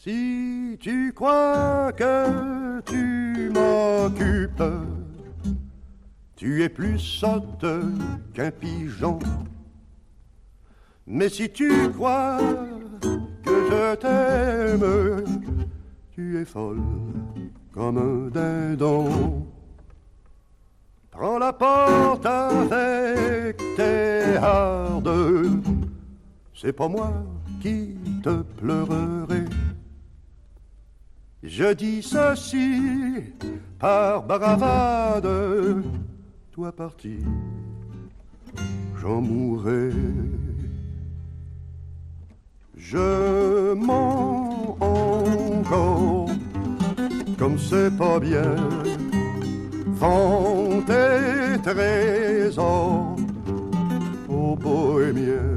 Si tu crois que tu m'occupes, tu es plus sotte qu'un pigeon. Mais si tu crois que je t'aime, tu es folle comme un dindon. Prends la porte avec tes hardes, c'est pas moi qui te pleurerai. Je dis ceci par bravade, toi parti, j'en mourrai. Je mens encore, comme c'est pas bien, vends tes trésors aux bohémiens.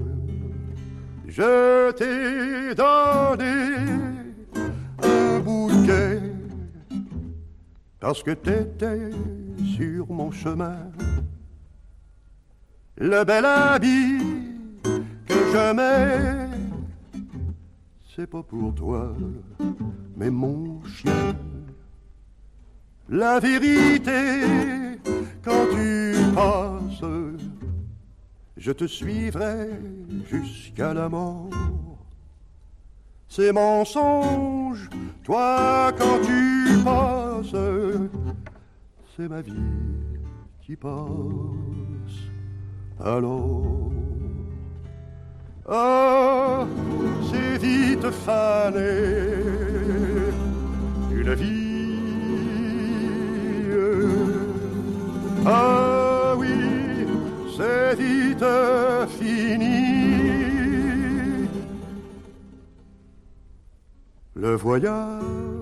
Je t'ai donné un bouquet parce que t'étais sur mon chemin. Le bel habit que je mets, c'est pas pour toi, mais mon chien. La vérité, quand tu passes, je te suivrai jusqu'à la mort. Ces mensonges, toi quand tu passes, c'est ma vie qui passe. Alors, oh, c'est vite fané, une vie. Ah oui, c'est vite fini. Le voyage